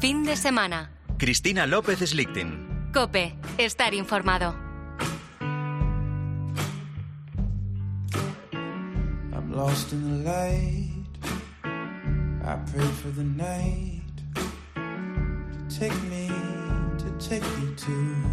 Fin de semana. Cristina López Slichting. COPE. Estar informado. I'm lost in the light. I pray for the night to take me to.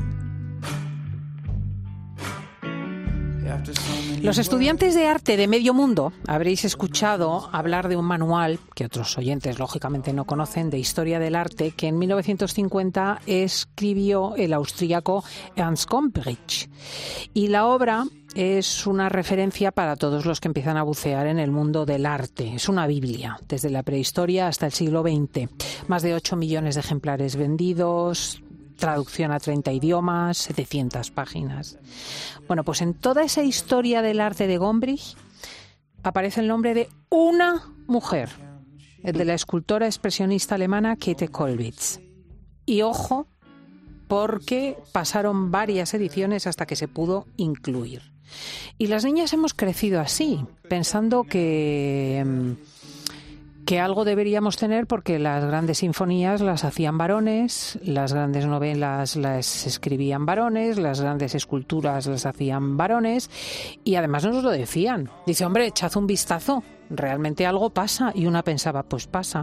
Los estudiantes de arte de medio mundo habréis escuchado hablar de un manual, que otros oyentes lógicamente no conocen, de historia del arte, que en 1950 escribió el austríaco Ernst Gombrich. Y la obra es una referencia para todos los que empiezan a bucear en el mundo del arte. Es una biblia, desde la prehistoria hasta el siglo XX. Más de 8 millones de ejemplares vendidos, traducción a 30 idiomas, 700 páginas. Bueno, pues en toda esa historia del arte de Gombrich aparece el nombre de una mujer, el de la escultora expresionista alemana Käthe Kollwitz. Y ojo, porque pasaron varias ediciones hasta que se pudo incluir. Y las niñas hemos crecido así, pensando que algo deberíamos tener porque las grandes sinfonías las hacían varones, las grandes novelas las escribían varones, las grandes esculturas las hacían varones y además nos lo decían. Dice, hombre, echad un vistazo, realmente algo pasa. Y una pensaba, pues pasa.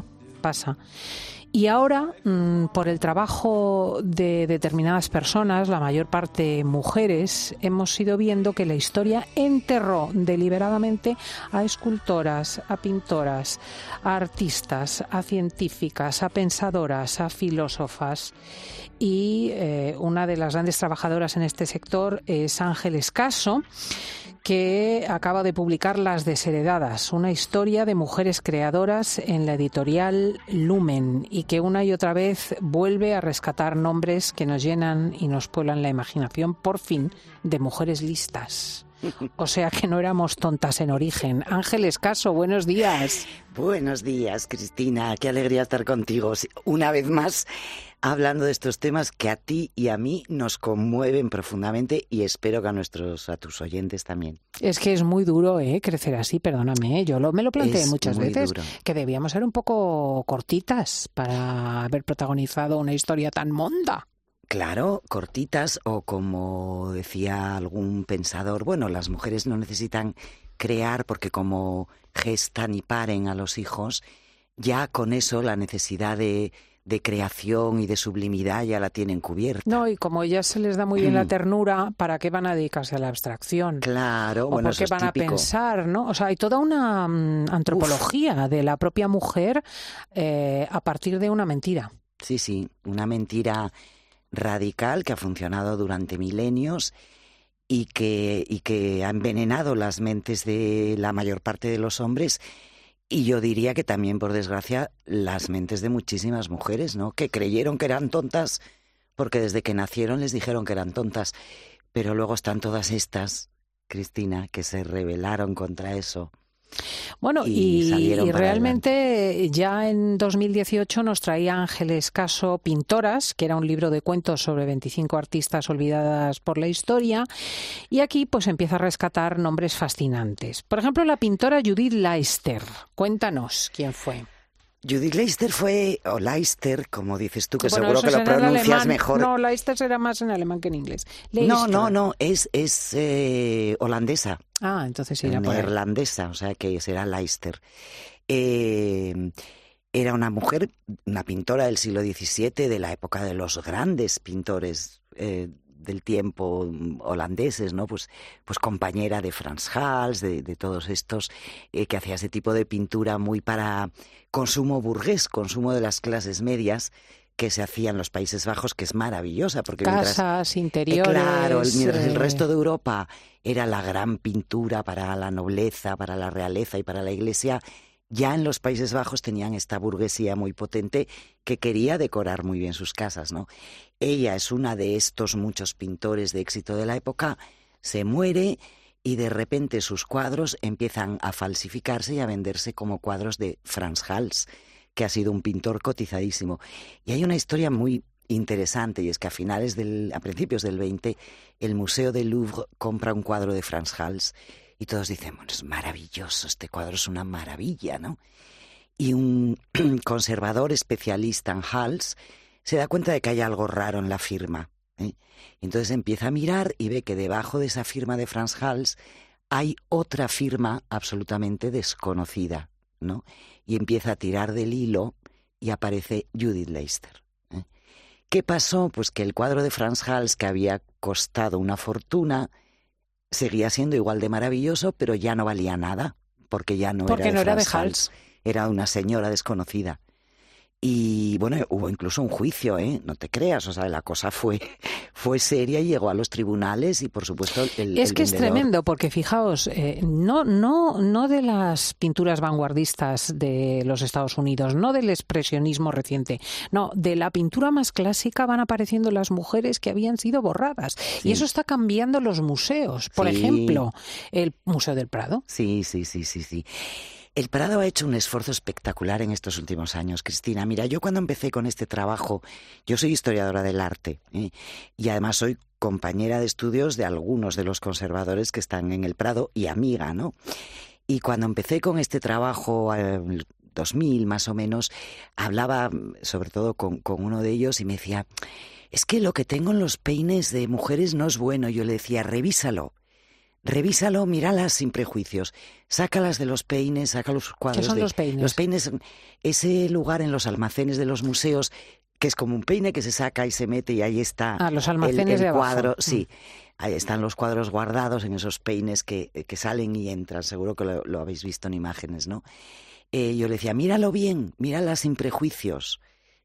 Y ahora, por el trabajo de determinadas personas, la mayor parte mujeres, hemos ido viendo que la historia enterró deliberadamente a escultoras, a pintoras, a artistas, a científicas, a pensadoras, a filósofas. Y una de las grandes trabajadoras en este sector es Ángeles Caso, que acaba de publicar Las desheredadas, una historia de mujeres creadoras en la editorial Lumen, y que una y otra vez vuelve a rescatar nombres que nos llenan y nos pueblan la imaginación, por fin, de mujeres listas. O sea que no éramos tontas en origen. Ángeles Caso, buenos días. Buenos días, Cristina. Qué alegría estar contigo una vez más, hablando de estos temas que a ti y a mí nos conmueven profundamente y espero que a tus oyentes también. Es que es muy duro, crecer así, perdóname. Yo me lo planteé muchas veces, duro. Que debíamos ser un poco cortitas para haber protagonizado una historia tan monda. Claro, cortitas, o como decía algún pensador, bueno, las mujeres no necesitan crear porque como gestan y paren a los hijos, ya con eso la necesidad de creación y de sublimidad ya la tienen cubierta. No, y como ya se les da muy bien la ternura, ¿para qué van a dedicarse a la abstracción? Claro, bueno, ¿por qué van a pensar, no? O sea, hay toda una antropología de la propia mujer a partir de una mentira. Sí, una mentira radical que ha funcionado durante milenios y que ha envenenado las mentes de la mayor parte de los hombres. Y yo diría que también, por desgracia, las mentes de muchísimas mujeres, ¿no? Que creyeron que eran tontas porque desde que nacieron les dijeron que eran tontas. Pero luego están todas estas, Cristina, que se rebelaron contra eso. Bueno, y realmente ya en 2018 nos traía Ángeles Caso Pintoras, que era un libro de cuentos sobre 25 artistas olvidadas por la historia, y aquí pues empieza a rescatar nombres fascinantes. Por ejemplo, la pintora Judith Leister. Cuéntanos quién fue. Judith Leister fue, o Leister, como dices tú, que bueno, seguro que lo pronuncias mejor. No, Leister será más en alemán que en inglés. Leister. No, es holandesa. Ah, entonces era por neerlandesa, o sea que será Leister. Era una mujer, una pintora del siglo XVII, de la época de los grandes pintores del tiempo holandeses, ¿no? Pues compañera de Frans Hals, de todos estos, que hacía ese tipo de pintura muy para consumo burgués, consumo de las clases medias, que se hacía en los Países Bajos, que es maravillosa. Porque casas, interiores. Claro, mientras el resto de Europa era la gran pintura para la nobleza, para la realeza y para la iglesia, ya en los Países Bajos tenían esta burguesía muy potente que quería decorar muy bien sus casas, ¿no? Ella es una de estos muchos pintores de éxito de la época, se muere y de repente sus cuadros empiezan a falsificarse y a venderse como cuadros de Frans Hals, que ha sido un pintor cotizadísimo. Y hay una historia muy interesante, y es que a principios del 20, el Museo del Louvre compra un cuadro de Frans Hals y todos dicen, bueno, es maravilloso, este cuadro es una maravilla, ¿no? y un conservador especialista en Hals se da cuenta de que hay algo raro en la firma. Entonces empieza a mirar y ve que debajo de esa firma de Frans Hals hay otra firma absolutamente desconocida, ¿no? Y empieza a tirar del hilo y aparece Judith Leyster. ¿Qué pasó? Pues que el cuadro de Frans Hals, que había costado una fortuna, seguía siendo igual de maravilloso, pero ya no valía nada, porque ya no era de Frans Hals. Era una señora desconocida. Y bueno, hubo incluso un juicio, no te creas, o sea, la cosa fue seria y llegó a los tribunales y por supuesto es que vendedor... es tremendo, porque fijaos, no de las pinturas vanguardistas de los Estados Unidos, no del expresionismo reciente, no, de la pintura más clásica van apareciendo las mujeres que habían sido borradas. Sí. Y eso está cambiando los museos. Por ejemplo, el Museo del Prado. Sí. El Prado ha hecho un esfuerzo espectacular en estos últimos años, Cristina. Mira, yo cuando empecé con este trabajo, yo soy historiadora del arte, y además soy compañera de estudios de algunos de los conservadores que están en el Prado y amiga, ¿no? Y cuando empecé con este trabajo, en 2000 más o menos, hablaba sobre todo con uno de ellos y me decía, es que lo que tengo en los peines de mujeres no es bueno. Yo le decía, revísalo, míralas sin prejuicios, sácalas de los peines, saca los cuadros. ¿Qué son los peines? Los peines, ese lugar en los almacenes de los museos, que es como un peine que se saca y se mete y ahí está los almacenes el de cuadro. Abajo. Sí, ahí están los cuadros guardados en esos peines que salen y entran, seguro que lo habéis visto en imágenes, ¿no? Yo le decía, míralo bien, míralas sin prejuicios,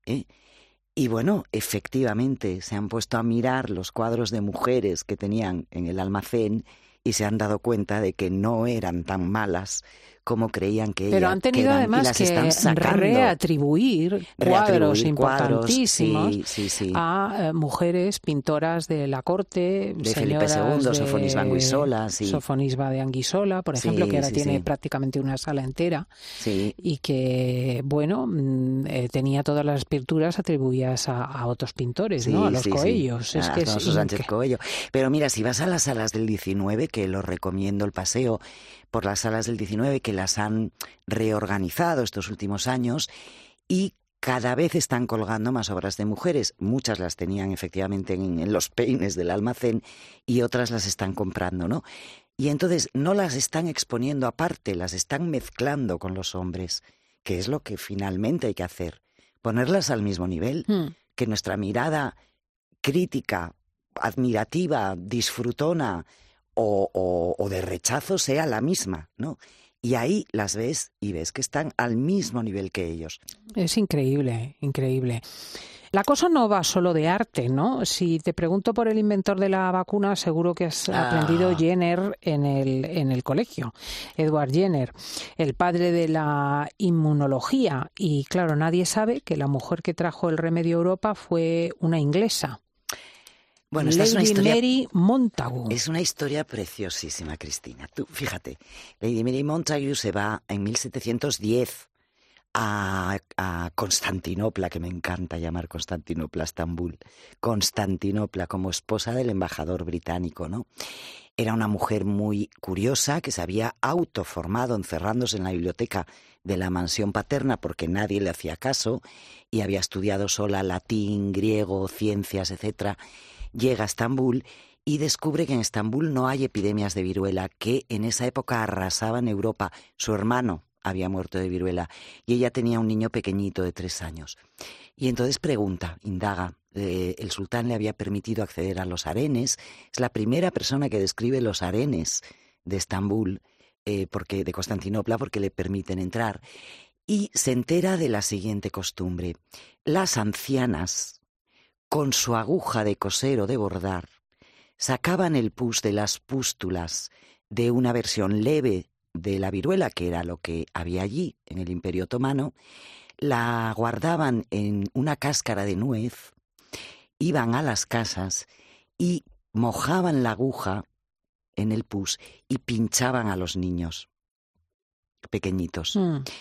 Y bueno, efectivamente, se han puesto a mirar los cuadros de mujeres que tenían en el almacén y se han dado cuenta de que no eran tan malas como creían que Pero han tenido además que reatribuir cuadros importantísimos a mujeres pintoras de la corte, de Felipe II, Sofonisba Anguissola, Sofonisba de Anguissola, por ejemplo, que ahora tiene prácticamente una sala entera, y que, bueno, tenía todas las pinturas atribuidas a otros pintores, ¿no? A los Coellos. Es que es Sánchez Coello. Pero mira, si vas a las salas del 19, que lo recomiendo el paseo por las salas del 19, que las han reorganizado estos últimos años y cada vez están colgando más obras de mujeres. Muchas las tenían efectivamente en los peines del almacén y otras las están comprando, ¿no? Y entonces no las están exponiendo aparte, las están mezclando con los hombres, que es lo que finalmente hay que hacer. Ponerlas al mismo nivel, que nuestra mirada crítica, admirativa, disfrutona o de rechazo sea la misma, ¿no? Y ahí las ves y ves que están al mismo nivel que ellos. Es increíble, increíble. La cosa no va solo de arte, ¿no? Si te pregunto por el inventor de la vacuna, seguro que has aprendido Jenner en el colegio. Edward Jenner, el padre de la inmunología. Y claro, nadie sabe que la mujer que trajo el remedio a Europa fue una inglesa. Bueno, esta es una historia, Mary Montagu. Es una historia preciosísima, Cristina. Tú, fíjate, Lady Mary Montagu se va en 1710 a Constantinopla, que me encanta llamar Constantinopla, Estambul. Constantinopla, como esposa del embajador británico, ¿no? Era una mujer muy curiosa que se había autoformado encerrándose en la biblioteca de la mansión paterna porque nadie le hacía caso y había estudiado sola latín, griego, ciencias, etcétera. Llega a Estambul y descubre que en Estambul no hay epidemias de viruela, que en esa época arrasaban Europa. Su hermano había muerto de viruela y ella tenía un niño pequeñito de 3 años. Y entonces pregunta, indaga, el sultán le había permitido acceder a los harenes. Es la primera persona que describe los harenes de Estambul, de Constantinopla, porque le permiten entrar. Y se entera de la siguiente costumbre. Las ancianas, con su aguja de coser o de bordar, sacaban el pus de las pústulas de una versión leve de la viruela, que era lo que había allí en el Imperio Otomano, la guardaban en una cáscara de nuez, iban a las casas y mojaban la aguja en el pus y pinchaban a los niños pequeñitos.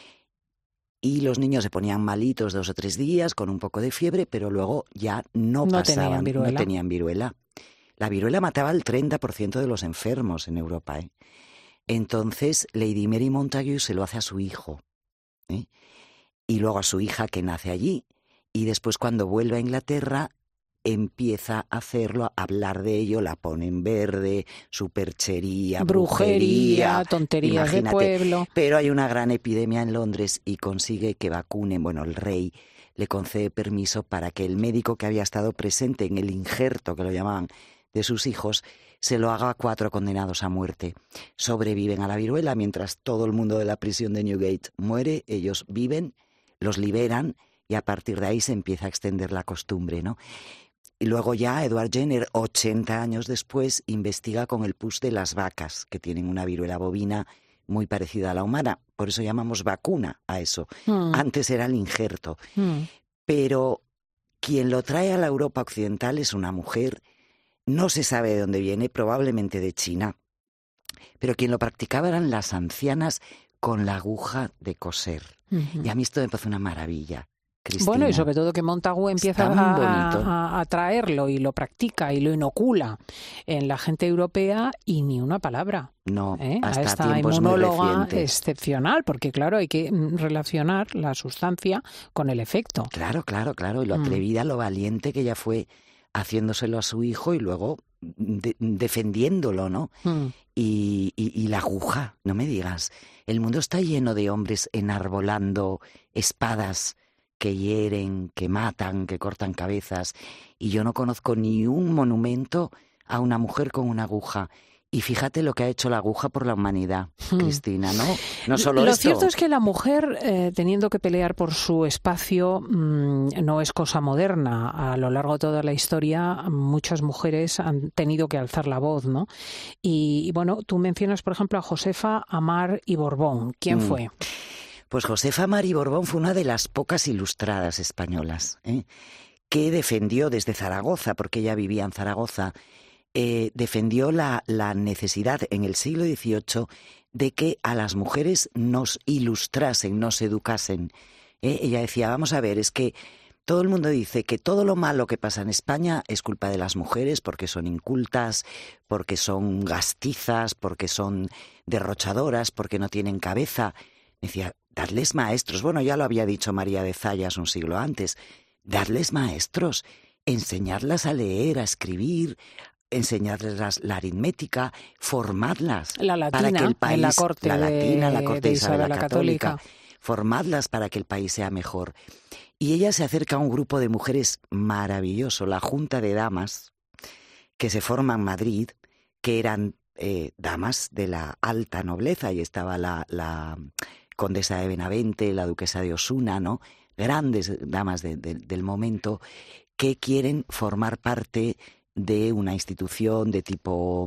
Y los niños se ponían malitos 2 o 3 días con un poco de fiebre, pero luego ya no pasaban, no tenían viruela. La viruela mataba al 30% de los enfermos en Europa, Entonces Lady Mary Montagu se lo hace a su hijo, y luego a su hija que nace allí. Y después cuando vuelve a Inglaterra empieza a hacerlo, a hablar de ello, la pone en verde, superchería, brujería, tonterías de pueblo. Pero hay una gran epidemia en Londres y consigue que vacunen, el rey le concede permiso para que el médico que había estado presente en el injerto, que lo llamaban, de sus hijos, se lo haga a 4 condenados a muerte. Sobreviven a la viruela mientras todo el mundo de la prisión de Newgate muere, ellos viven, los liberan y a partir de ahí se empieza a extender la costumbre, ¿no? Y luego ya Edward Jenner, 80 años después, investiga con el pus de las vacas, que tienen una viruela bovina muy parecida a la humana. Por eso llamamos vacuna a eso. Antes era el injerto. Pero quien lo trae a la Europa occidental es una mujer, no se sabe de dónde viene, probablemente de China. Pero quien lo practicaba eran las ancianas con la aguja de coser. Y a mí esto me parece una maravilla. Cristina. Bueno, y sobre todo que Montagu empieza a traerlo y lo practica y lo inocula en la gente europea y ni una palabra. No, hasta a esta tiempos inmunóloga excepcional, porque claro, hay que relacionar la sustancia con el efecto. Claro, y lo atrevida, lo valiente que ella fue haciéndoselo a su hijo y luego defendiéndolo, ¿no? Y la aguja, no me digas. El mundo está lleno de hombres enarbolando espadas que hieren, que matan, que cortan cabezas, y yo no conozco ni un monumento a una mujer con una aguja. Y fíjate lo que ha hecho la aguja por la humanidad, Cristina, ¿no? No solo lo esto. cierto es que la mujer, teniendo que pelear por su espacio, no es cosa moderna. A lo largo de toda la historia, muchas mujeres han tenido que alzar la voz, ¿no? Y bueno, tú mencionas, por ejemplo, a Josefa Amar y Borbón. ¿Quién fue? Pues Josefa Amar y Borbón fue una de las pocas ilustradas españolas, que defendió desde Zaragoza, porque ella vivía en Zaragoza, defendió la necesidad en el siglo XVIII de que a las mujeres nos ilustrasen, nos educasen. Ella decía, vamos a ver, es que todo el mundo dice que todo lo malo que pasa en España es culpa de las mujeres porque son incultas, porque son gastizas, porque son derrochadoras, porque no tienen cabeza. Decía, dadles maestros. Bueno, ya lo había dicho María de Zayas un siglo antes. Dadles maestros, enseñarlas a leer, a escribir, enseñarles la aritmética, formadlas. La latina, para que el país, en la corte de Isabel la Católica. Formadlas para que el país sea mejor. Y ella se acerca a un grupo de mujeres maravilloso, la Junta de Damas, que se forma en Madrid, que eran damas de la alta nobleza, y estaba la condesa de Benavente, la duquesa de Osuna, ¿no? Grandes damas del momento que quieren formar parte de una institución de tipo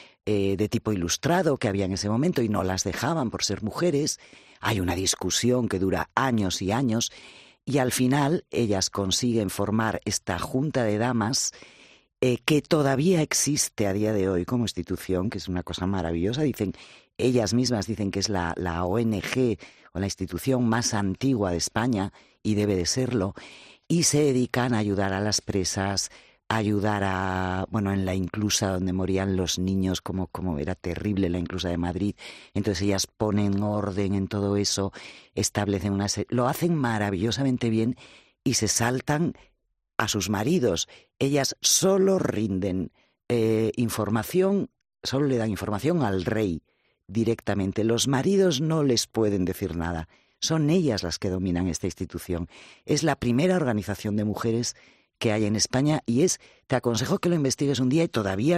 ilustrado que había en ese momento y no las dejaban por ser mujeres. Hay una discusión que dura años y años y al final ellas consiguen formar esta Junta de Damas que todavía existe a día de hoy como institución, que es una cosa maravillosa. Ellas mismas dicen que es la ONG o la institución más antigua de España y debe de serlo, y se dedican a ayudar a las presas, a ayudar en la inclusa donde morían los niños, como era terrible la inclusa de Madrid. Entonces ellas ponen orden en todo eso, establecen lo hacen maravillosamente bien y se saltan a sus maridos. Ellas solo rinden información, solo le dan información al rey directamente. Los maridos no les pueden decir nada. Son ellas las que dominan esta institución. Es la primera organización de mujeres que hay en España y te aconsejo que lo investigues un día y todavía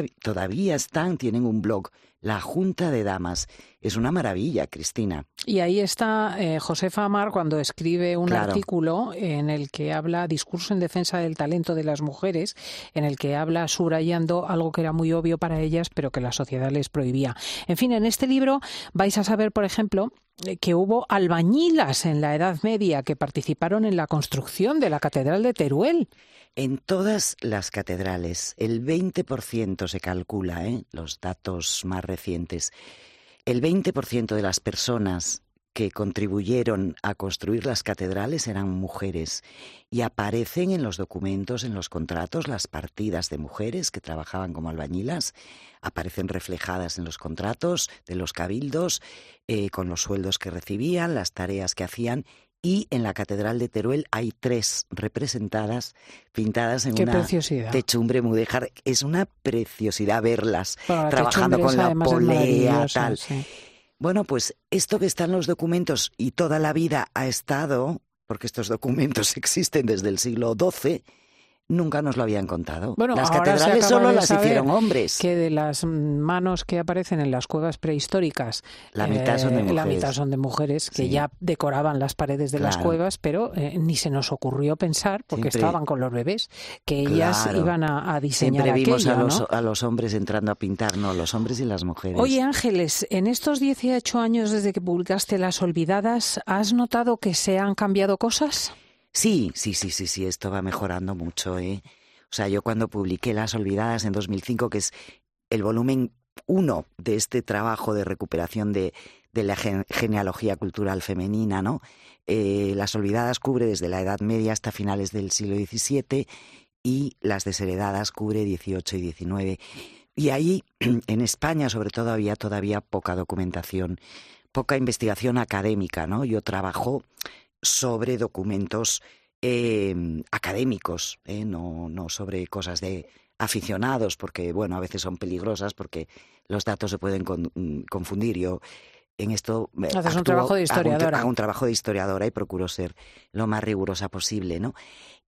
tienen un blog, la Junta de Damas. Es una maravilla, Cristina. Y ahí está Josefa Amar cuando escribe un artículo en el que habla Discurso en defensa del talento de las mujeres, en el que habla subrayando algo que era muy obvio para ellas, pero que la sociedad les prohibía. En fin, en este libro vais a saber, por ejemplo, que hubo albañilas en la Edad Media que participaron en la construcción de la Catedral de Teruel. En todas las catedrales, el 20% se calcula, los datos más recientes, el 20% de las personas que contribuyeron a construir las catedrales eran mujeres y aparecen en los documentos, en los contratos, las partidas de mujeres que trabajaban como albañilas, aparecen reflejadas en los contratos de los cabildos, con los sueldos que recibían, las tareas que hacían Y en la Catedral de Teruel hay 3 representadas, pintadas en Qué una preciosidad. techumbre mudéjar. Es una preciosidad verlas, Bueno, la trabajando techumbre con la además es polea, maravillosa, tal. sí. Bueno, pues esto que está en los documentos y toda la vida ha estado, porque estos documentos existen desde el siglo XII, nunca nos lo habían contado. Bueno, las ahora se catedrales acaba solo de las saber hicieron hombres. Que de las manos que aparecen en las cuevas prehistóricas, La mitad son de mujeres. La mitad son de mujeres que Sí. ya decoraban las paredes de las Claro. cuevas, pero ni se nos ocurrió pensar, porque Siempre- estaban con los bebés, que ellas Claro. iban a diseñar Siempre vimos aquello, ¿no? a los hombres entrando a pintar, no, los hombres y las mujeres. Oye, Ángeles, en estos 18 años desde que publicaste Las Olvidadas, ¿has notado que se han cambiado cosas? Sí, esto va mejorando mucho, ¿eh? O sea, yo cuando publiqué Las Olvidadas en 2005, que es el volumen 1 de este trabajo de recuperación de la genealogía cultural femenina, ¿no? Las Olvidadas cubre desde la Edad Media hasta finales del siglo XVII y Las Desheredadas cubre XVIII y XIX. Y ahí, en España, sobre todo, había todavía poca documentación, poca investigación académica, ¿no? Yo trabajo sobre documentos académicos, no sobre cosas de aficionados, porque, bueno, a veces son peligrosas porque los datos se pueden confundir. Yo en esto Haces un trabajo de historiadora. Hago un trabajo de historiadora y procuro ser lo más rigurosa posible, ¿no?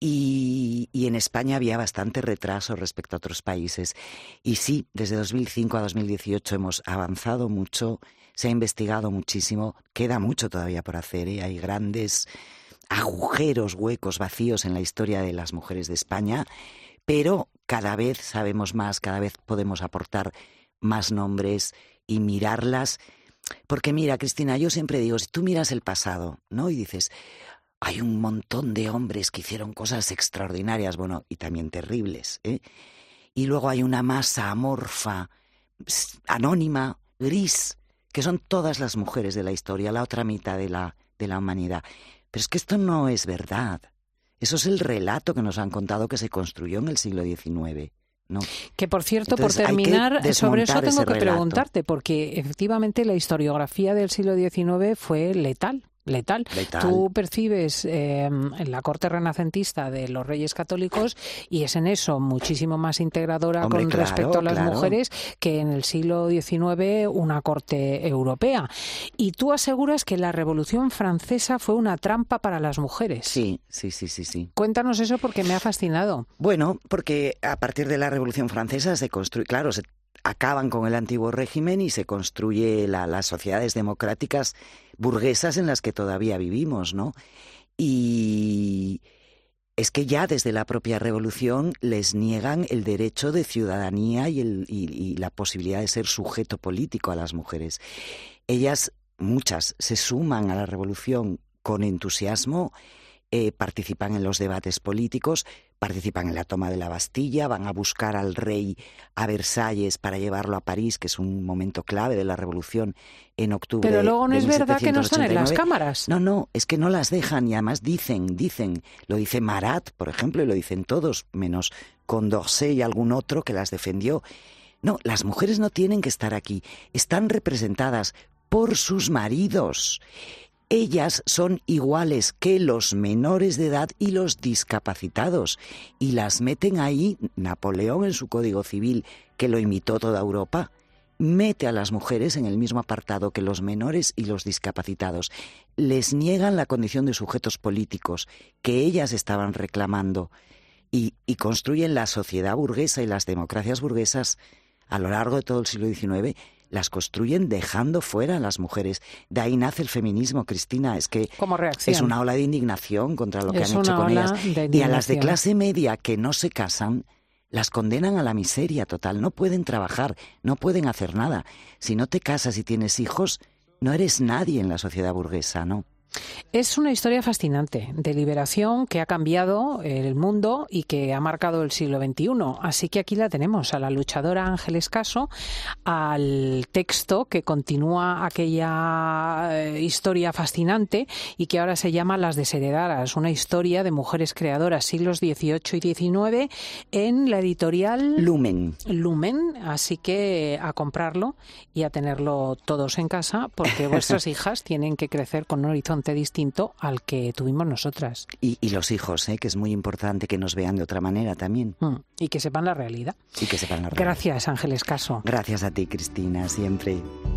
Y en España había bastante retraso respecto a otros países. Y sí, desde 2005 a 2018 hemos avanzado mucho, se ha investigado muchísimo, queda mucho todavía por hacer, ¿eh? Hay grandes agujeros, huecos, vacíos en la historia de las mujeres de España, pero cada vez sabemos más, cada vez podemos aportar más nombres y mirarlas. Porque mira, Cristina, yo siempre digo, si tú miras el pasado, ¿no? Y dices, hay un montón de hombres que hicieron cosas extraordinarias, bueno, y también terribles, ¿eh? Y luego hay una masa amorfa, anónima, gris, que son todas las mujeres de la historia, la otra mitad de la humanidad. Pero es que esto no es verdad. Eso es el relato que nos han contado que se construyó en el siglo XIX, ¿no? Que, por cierto, Entonces, por terminar, sobre eso tengo que relato. Preguntarte, porque efectivamente la historiografía del siglo XIX fue letal. Tú percibes en la corte renacentista de los Reyes Católicos y es en eso muchísimo más integradora. Hombre, con claro, respecto a las claro. mujeres que en el siglo XIX una corte europea. Y tú aseguras que la Revolución Francesa fue una trampa para las mujeres. Sí. Cuéntanos eso porque me ha fascinado. Bueno, porque a partir de la Revolución Francesa se construye, claro, se acaban con el antiguo régimen y se construye las sociedades democráticas burguesas en las que todavía vivimos, ¿no? Y es que ya desde la propia revolución les niegan el derecho de ciudadanía y la posibilidad de ser sujeto político a las mujeres. Ellas, muchas, se suman a la revolución con entusiasmo, participan en los debates políticos, participan en la toma de la Bastilla, van a buscar al rey a Versalles para llevarlo a París, que es un momento clave de la revolución en octubre. Pero luego no de es verdad que no están en las 1789. cámaras. No, es que no las dejan y además dicen, lo dice Marat, por ejemplo, y lo dicen todos, menos Condorcet y algún otro que las defendió. No, las mujeres no tienen que estar aquí, están representadas por sus maridos. Ellas son iguales que los menores de edad y los discapacitados, y las meten ahí. Napoleón, en su Código Civil, que lo imitó toda Europa, mete a las mujeres en el mismo apartado que los menores y los discapacitados. Les niegan la condición de sujetos políticos que ellas estaban reclamando y construyen la sociedad burguesa y las democracias burguesas a lo largo de todo el siglo XIX. Las construyen dejando fuera a las mujeres. De ahí nace el feminismo, Cristina. Es que como reacción. Es una ola de indignación contra lo que Es han hecho una con ola ellas. de Y a las de indignación. clase media que no se casan, las condenan a la miseria total. No pueden trabajar, no pueden hacer nada. Si no te casas y tienes hijos, no eres nadie en la sociedad burguesa, ¿no? Es una historia fascinante de liberación que ha cambiado el mundo y que ha marcado el siglo XXI. Así que aquí la tenemos, a la luchadora Ángeles Caso, al texto que continúa aquella historia fascinante y que ahora se llama Las Desheredadas, una historia de mujeres creadoras siglos XVIII y XIX en la editorial Lumen. Así que a comprarlo y a tenerlo todos en casa porque vuestras hijas tienen que crecer con un horizonte totalmente distinto al que tuvimos nosotras. Y los hijos, que es muy importante que nos vean de otra manera también. Y que sepan la realidad. Y que sepan la realidad. Gracias, Ángeles Caso. Gracias a ti, Cristina, siempre.